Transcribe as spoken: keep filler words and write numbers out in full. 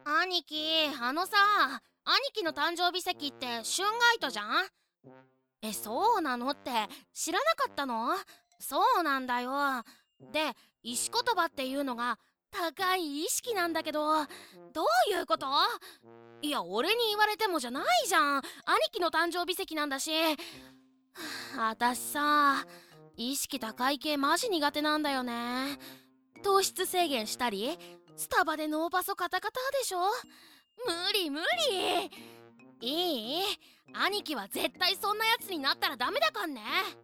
兄貴、あのさ、兄貴の誕生日席って春ガイトじゃん。え、そうなのって知らなかったの？そうなんだよ。で、石言葉っていうのが高い意識なんだけど、どういうこと？いや、俺に言われてもじゃないじゃん。兄貴の誕生日席なんだし。あたしさ、意識高い系マジ苦手なんだよね。糖質制限したり、スタバでノーパソカタカタでしょ。無理無理。いい？兄貴は絶対そんなやつになったらダメだかんね。